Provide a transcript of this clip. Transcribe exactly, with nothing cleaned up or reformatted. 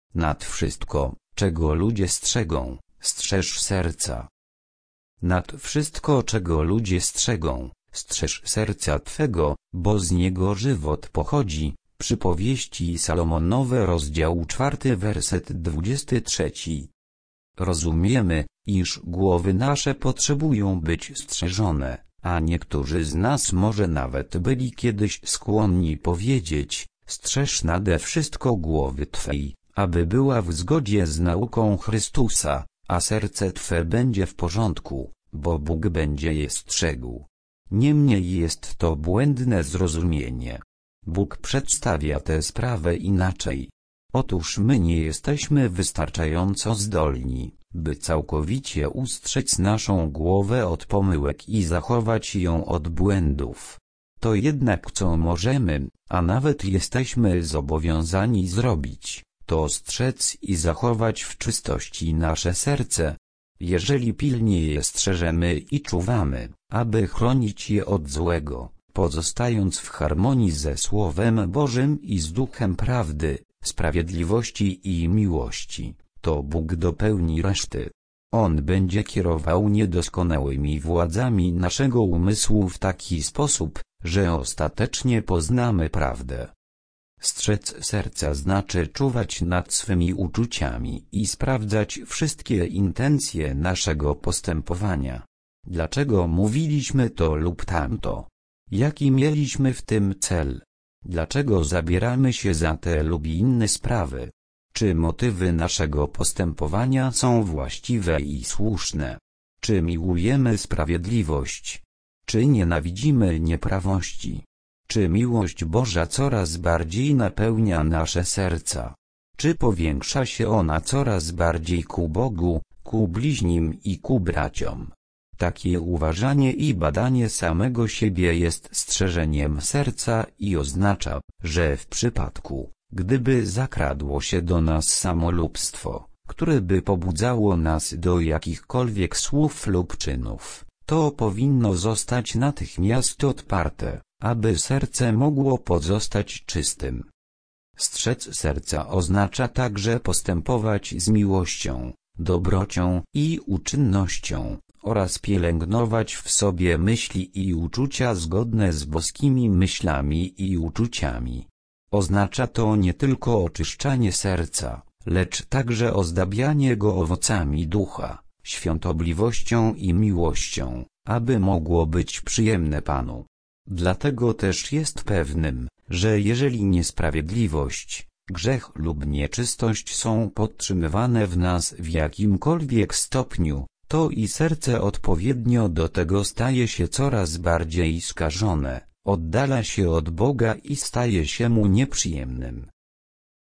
Nad wszystko, czego ludzie strzegą, strzeż serca. Nad wszystko, czego ludzie strzegą, strzeż serca Twego, bo z niego żywot pochodzi. Przypowieści Salomonowe, rozdział czwarty, werset dwudziesty trzeci. Rozumiemy, iż głowy nasze potrzebują być strzeżone, a niektórzy z nas może nawet byli kiedyś skłonni powiedzieć: strzeż nade wszystko głowy Twej, aby była w zgodzie z nauką Chrystusa, a serce Twe będzie w porządku, bo Bóg będzie je strzegł. Niemniej jest to błędne zrozumienie. Bóg przedstawia tę sprawę inaczej. Otóż my nie jesteśmy wystarczająco zdolni, by całkowicie ustrzec naszą głowę od pomyłek i zachować ją od błędów. To jednak co możemy, a nawet jesteśmy zobowiązani zrobić, to strzec i zachować w czystości nasze serce. Jeżeli pilnie je strzeżemy i czuwamy, aby chronić je od złego, pozostając w harmonii ze Słowem Bożym i z duchem prawdy, sprawiedliwości i miłości, to Bóg dopełni reszty. On będzie kierował niedoskonałymi władzami naszego umysłu w taki sposób, że ostatecznie poznamy prawdę. Strzec serca znaczy czuwać nad swymi uczuciami i sprawdzać wszystkie intencje naszego postępowania. Dlaczego mówiliśmy to lub tamto? Jaki mieliśmy w tym cel? Dlaczego zabieramy się za te lub inne sprawy? Czy motywy naszego postępowania są właściwe i słuszne? Czy miłujemy sprawiedliwość? Czy nienawidzimy nieprawości? Czy miłość Boża coraz bardziej napełnia nasze serca? Czy powiększa się ona coraz bardziej ku Bogu, ku bliźnim i ku braciom? Takie uważanie i badanie samego siebie jest strzeżeniem serca i oznacza, że w przypadku, gdyby zakradło się do nas samolubstwo, które by pobudzało nas do jakichkolwiek słów lub czynów, to powinno zostać natychmiast odparte, aby serce mogło pozostać czystym. Strzec serca oznacza także postępować z miłością, dobrocią i uczynnością, oraz pielęgnować w sobie myśli i uczucia zgodne z boskimi myślami i uczuciami. Oznacza to nie tylko oczyszczanie serca, lecz także ozdabianie go owocami ducha, świątobliwością i miłością, aby mogło być przyjemne Panu. Dlatego też jest pewnym, że jeżeli niesprawiedliwość, grzech lub nieczystość są podtrzymywane w nas w jakimkolwiek stopniu, to i serce odpowiednio do tego staje się coraz bardziej skażone, oddala się od Boga i staje się mu nieprzyjemnym.